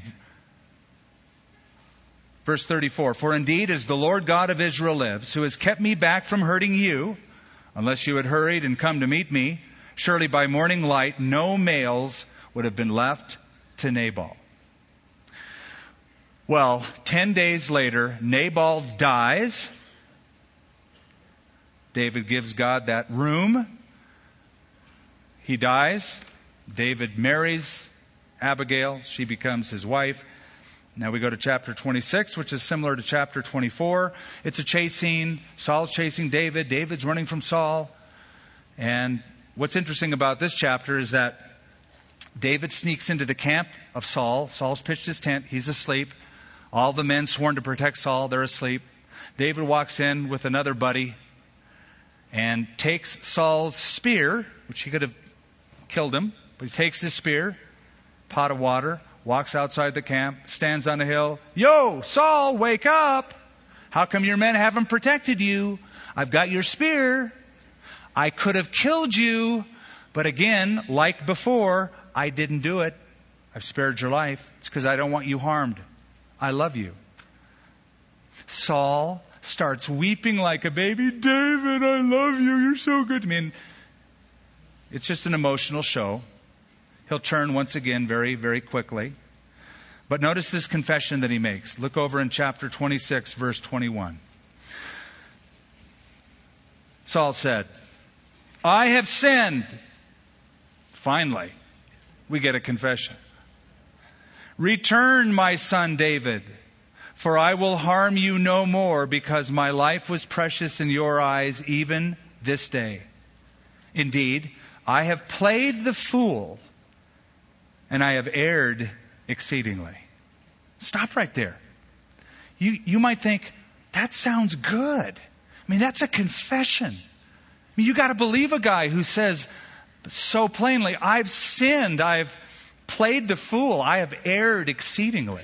Verse thirty-four, for indeed as the Lord God of Israel lives, who has kept me back from hurting you, unless you had hurried and come to meet me, surely by morning light no males would have been left to Nabal. Well, ten days later, Nabal dies. David gives God that room. He dies. David marries Abigail. She becomes his wife. Now we go to chapter twenty-six, which is similar to chapter twenty-four. It's a chase scene. Saul's chasing David. David's running from Saul. And what's interesting about this chapter is that David sneaks into the camp of Saul. Saul's pitched his tent. He's asleep. All the men sworn to protect Saul, they're asleep. David walks in with another buddy and takes Saul's spear, which he could have killed him, but he takes his spear, pot of water, walks outside the camp, stands on a hill. Yo, Saul, wake up! How come your men haven't protected you? I've got your spear. I could have killed you, but again, like before, I didn't do it. I've spared your life. It's because I don't want you harmed. I love you. Saul starts weeping like a baby. David, I love you. You're so good to me. And it's just an emotional show. He'll turn once again very, very quickly. But notice this confession that he makes. Look over in chapter twenty-six, verse twenty-one. Saul said, I have sinned. Finally, we get a confession. Return, my son David, for I will harm you no more, because my life was precious in your eyes even this day. Indeed, I have played the fool, and I have erred exceedingly. Stop right there. You, you might think, that sounds good. I mean, that's a confession. I mean, you got to believe a guy who says so plainly, I've sinned, I've played the fool, I have erred exceedingly.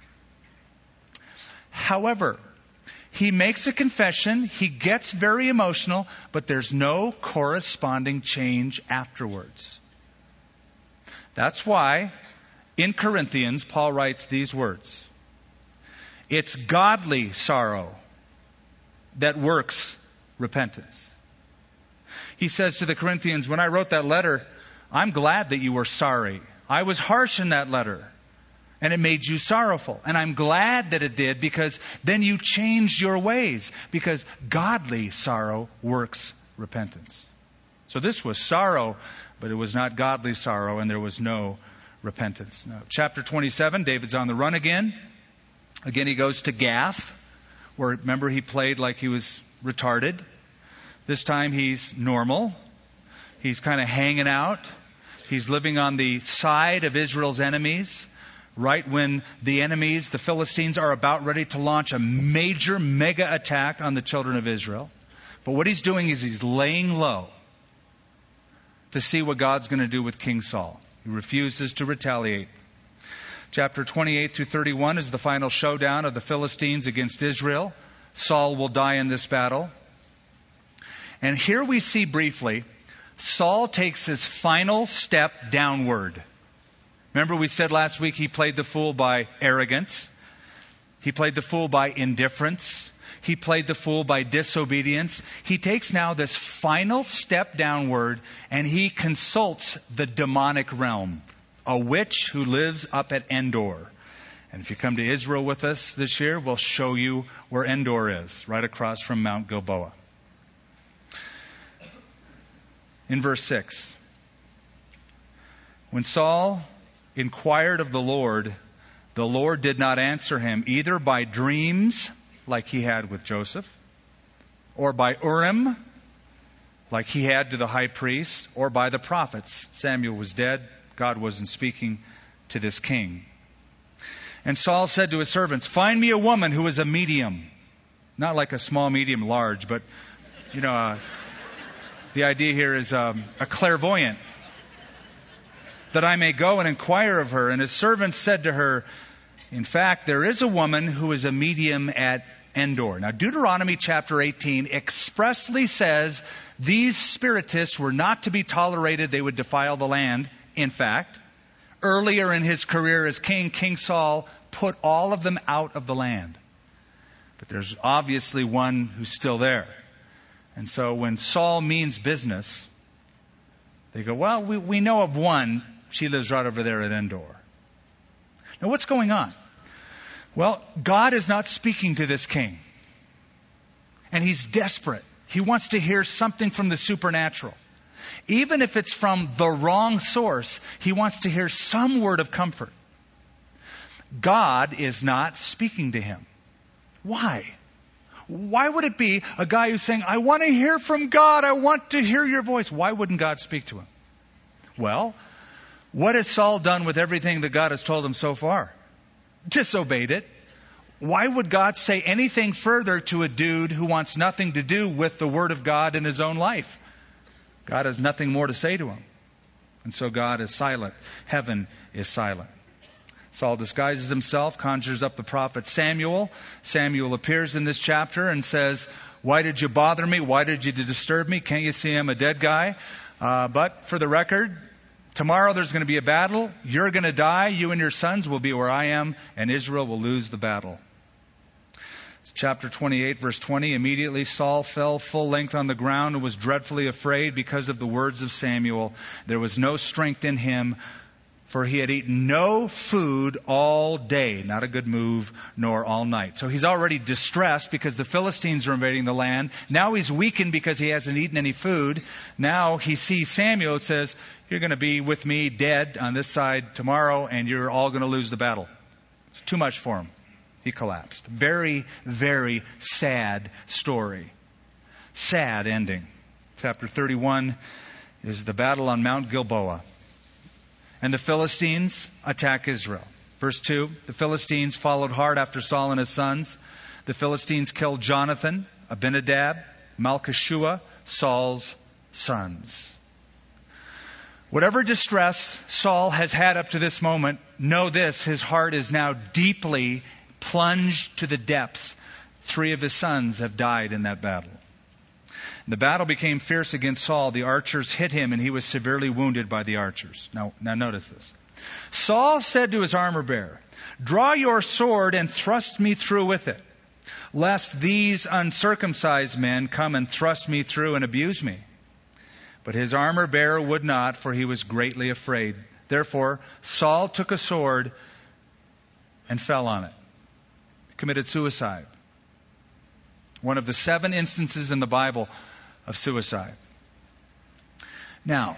However, he makes a confession, he gets very emotional, but there's no corresponding change afterwards. That's why in Corinthians, Paul writes these words. It's godly sorrow that works repentance. He says to the Corinthians, when I wrote that letter, I'm glad that you were sorry. I was harsh in that letter, and it made you sorrowful. And I'm glad that it did, because then you changed your ways, because godly sorrow works repentance. So this was sorrow, but it was not godly sorrow, and there was no repentance. Now, chapter twenty-seven, David's on the run again. Again, he goes to Gath, where, remember, he played like he was retarded. This time he's normal. He's kind of hanging out. He's living on the side of Israel's enemies, right when the enemies, the Philistines, are about ready to launch a major mega attack on the children of Israel. But what he's doing is he's laying low to see what God's going to do with King Saul. He refuses to retaliate. Chapter twenty-eight through thirty-one is the final showdown of the Philistines against Israel. Saul will die in this battle. And here we see briefly, Saul takes his final step downward. Remember we said last week he played the fool by arrogance. He played the fool by indifference. He played the fool by disobedience. He takes now this final step downward, and he consults the demonic realm, a witch who lives up at Endor. And if you come to Israel with us this year, we'll show you where Endor is, right across from Mount Gilboa. In verse six, when Saul inquired of the Lord, the Lord did not answer him either by dreams, like he had with Joseph, or by Urim, like he had to the high priest, or by the prophets. Samuel was dead. God wasn't speaking to this king. And Saul said to his servants, find me a woman who is a medium. Not like a small, medium, large, but, you know, uh, the idea here is um, a clairvoyant, that I may go and inquire of her. And his servants said to her, in fact, there is a woman who is a medium at Endor. Now, Deuteronomy chapter eighteen expressly says these spiritists were not to be tolerated. They would defile the land. In fact, earlier in his career as king, King Saul put all of them out of the land. But there's obviously one who's still there. And so when Saul means business, they go, well, we, we know of one. She lives right over there at Endor. Now, what's going on? Well, God is not speaking to this king. And he's desperate. He wants to hear something from the supernatural. Even if it's from the wrong source, he wants to hear some word of comfort. God is not speaking to him. Why? Why would it be a guy who's saying, I want to hear from God, I want to hear your voice? Why wouldn't God speak to him? Well, what has Saul done with everything that God has told him so far? Disobeyed it. Why would God say anything further to a dude who wants nothing to do with the Word of God in his own life? God has nothing more to say to him. And so God is silent. Heaven is silent. Saul disguises himself, conjures up the prophet Samuel. Samuel appears in this chapter and says, why did you bother me? Why did you disturb me? Can't you see I'm a dead guy? Uh, but for the record, tomorrow there's going to be a battle. You're going to die. You and your sons will be where I am, and Israel will lose the battle. It's chapter twenty-eight, verse twenty. Immediately Saul fell full length on the ground and was dreadfully afraid because of the words of Samuel. There was no strength in him, for he had eaten no food all day. Not a good move, nor all night. So he's already distressed because the Philistines are invading the land. Now he's weakened because he hasn't eaten any food. Now he sees Samuel and says, you're going to be with me dead on this side tomorrow, and you're all going to lose the battle. It's too much for him. He collapsed. Very, very sad story. Sad ending. Chapter thirty-one is the battle on Mount Gilboa. And the Philistines attack Israel. Verse two, the Philistines followed hard after Saul and his sons. The Philistines killed Jonathan, Abinadab, Malchishua, Saul's sons. Whatever distress Saul has had up to this moment, know this, his heart is now deeply plunged to the depths. Three of his sons have died in that battle. The battle became fierce against Saul. The archers hit him, and he was severely wounded by the archers. Now, now notice this. Saul said to his armor bearer, draw your sword and thrust me through with it, lest these uncircumcised men come and thrust me through and abuse me. But his armor bearer would not, for he was greatly afraid. Therefore, Saul took a sword and fell on it. Committed suicide. One of the seven instances in the Bible of suicide. Now,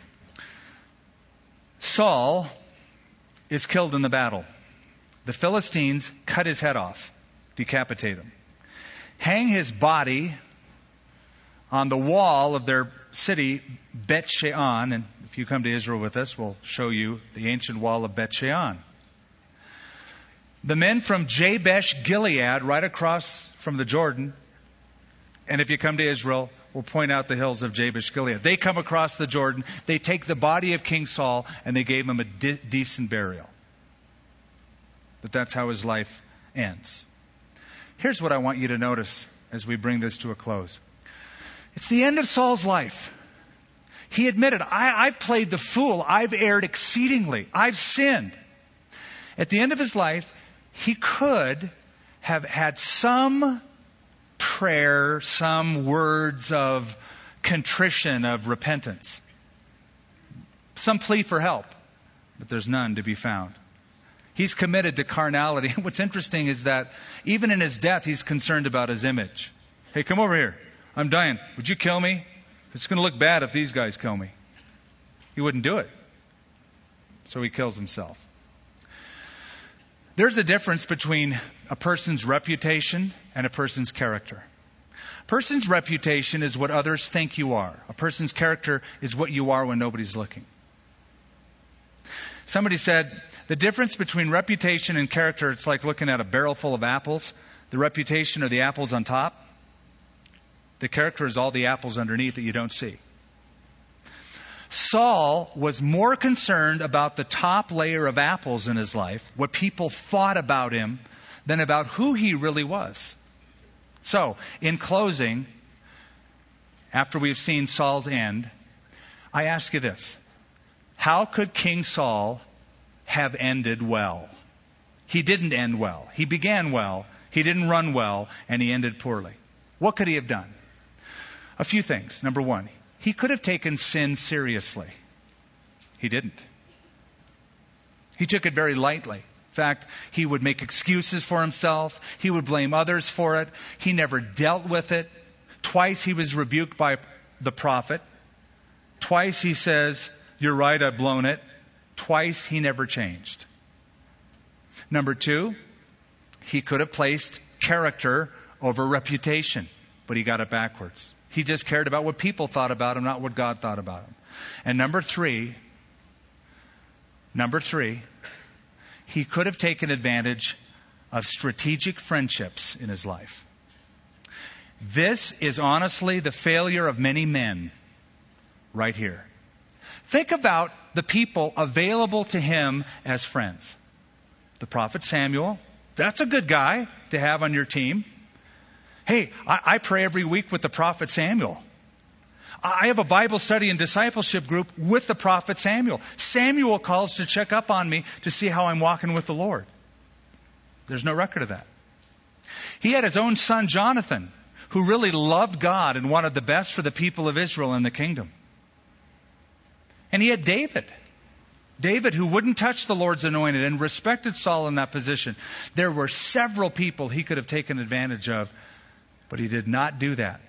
Saul is killed in the battle. The Philistines cut his head off, decapitate him, hang his body on the wall of their city, Bet Shean. And if you come to Israel with us, we'll show you the ancient wall of Bet Shean. The men from Jabesh Gilead, right across from the Jordan, and if you come to Israel, we'll point out the hills of Jabesh Gilead. They come across the Jordan, they take the body of King Saul, and they gave him a de- decent burial. But that's how his life ends. Here's what I want you to notice as we bring this to a close. It's the end of Saul's life. He admitted, I, I've played the fool. I've erred exceedingly. I've sinned. At the end of his life, he could have had some prayer, some words of contrition, of repentance, some plea for help, but there's none to be found. He's committed to carnality. What's interesting is that even in his death, he's concerned about his image. Hey, come over here. I'm dying. Would you kill me? It's going to look bad if these guys kill me. He wouldn't do it. So he kills himself. There's a difference between a person's reputation and a person's character. A person's reputation is what others think you are. A person's character is what you are when nobody's looking. Somebody said, the difference between reputation and character, it's like looking at a barrel full of apples. The reputation are the apples on top. The character is all the apples underneath that you don't see. Saul was more concerned about the top layer of apples in his life, what people thought about him, than about who he really was. So, in closing, after we've seen Saul's end, I ask you this. How could King Saul have ended well? He didn't end well. He began well, he didn't run well, and he ended poorly. What could he have done? A few things. Number one, he could have taken sin seriously. He didn't. He took it very lightly. In fact, he would make excuses for himself. He would blame others for it. He never dealt with it. Twice he was rebuked by the prophet. Twice he says, you're right, I've blown it. Twice he never changed. Number two, he could have placed character over reputation, but he got it backwards. He just cared about what people thought about him, not what God thought about him. And number three, number three, he could have taken advantage of strategic friendships in his life. This is honestly the failure of many men right here. Think about the people available to him as friends. The prophet Samuel, that's a good guy to have on your team. Hey, I, I pray every week with the prophet Samuel. I have a Bible study and discipleship group with the prophet Samuel. Samuel calls to check up on me to see how I'm walking with the Lord. There's no record of that. He had his own son Jonathan, who really loved God and wanted the best for the people of Israel and the kingdom. And he had David. David, who wouldn't touch the Lord's anointed and respected Saul in that position. There were several people he could have taken advantage of, but he did not do that.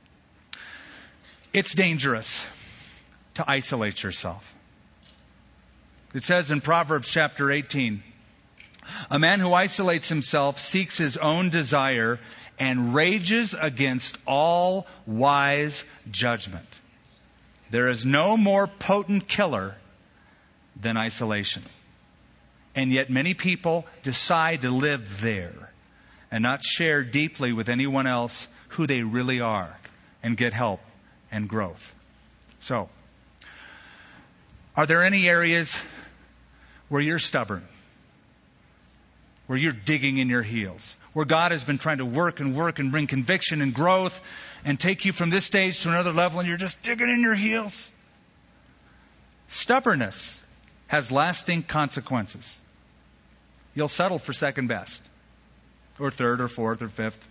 It's dangerous to isolate yourself. It says in Proverbs chapter eighteen, a man who isolates himself seeks his own desire and rages against all wise judgment. There is no more potent killer than isolation. And yet many people decide to live there and not share deeply with anyone else who they really are and get help and growth. So, are there any areas where you're stubborn? Where you're digging in your heels? Where God has been trying to work and work and bring conviction and growth and take you from this stage to another level and you're just digging in your heels? Stubbornness has lasting consequences. You'll settle for second best, or third, or fourth, or fifth.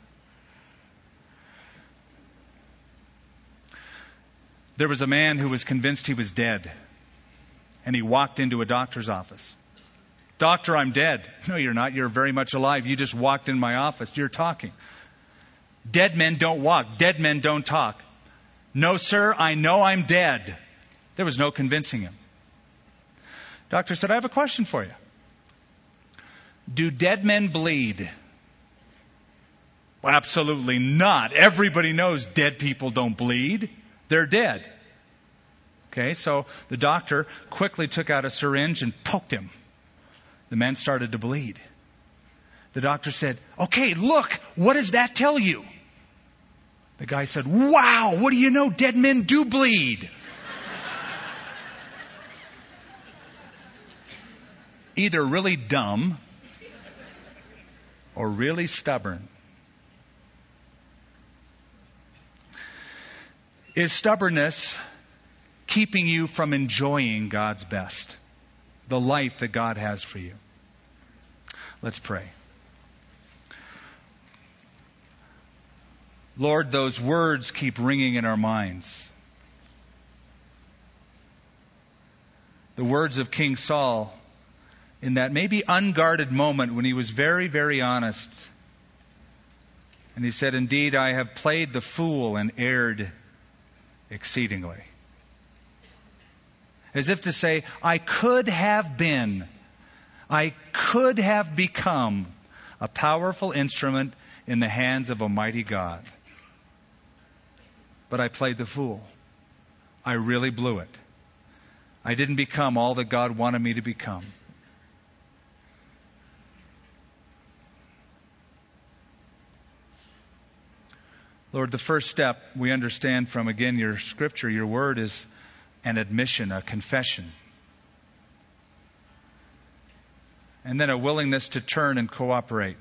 There was a man who was convinced he was dead, and he walked into a doctor's office. Doctor, I'm dead. No, you're not. You're very much alive. You just walked in my office. You're talking. Dead men don't walk. Dead men don't talk. No, sir, I know I'm dead. There was no convincing him. Doctor said, I have a question for you. Do dead men bleed? Well, absolutely not. Everybody knows dead people don't bleed. They're dead. Okay, so the doctor quickly took out a syringe and poked him. The man started to bleed. The doctor said, okay, look, what does that tell you? The guy said, wow, what do you know? Dead men do bleed. Either really dumb or really stubborn. Is stubbornness keeping you from enjoying God's best? The life that God has for you? Let's pray. Lord, those words keep ringing in our minds. The words of King Saul in that maybe unguarded moment when he was very, very honest. And he said, indeed, I have played the fool and erred exceedingly. As if to say, I could have been, I could have become a powerful instrument in the hands of a mighty God. But I played the fool. I really blew it. I didn't become all that God wanted me to become. Lord, the first step we understand from, again, your scripture, your word, is an admission, a confession. And then a willingness to turn and cooperate.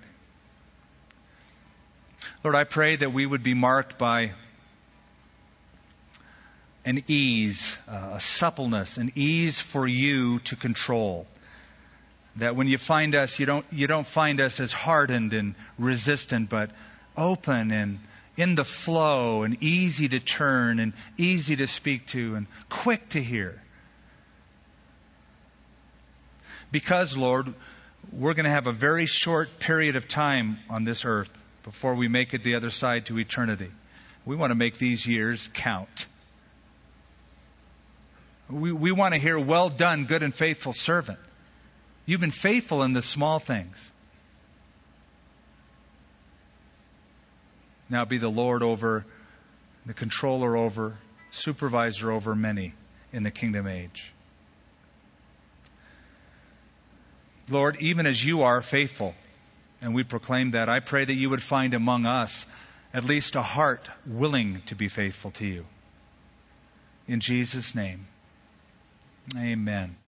Lord, I pray that we would be marked by an ease, uh, a suppleness, an ease for you to control. That when you find us, you don't, you don't find us as hardened and resistant, but open and in the flow and easy to turn and easy to speak to and quick to hear. Because, Lord, we're going to have a very short period of time on this earth before we make it the other side to eternity. We want to make these years count. We, we want to hear, well done, good and faithful servant. You've been faithful in the small things. now be the Lord over, the controller over, supervisor over many in the kingdom age. Lord, even as you are faithful, and we proclaim that, I pray that you would find among us at least a heart willing to be faithful to you. In Jesus' name, amen.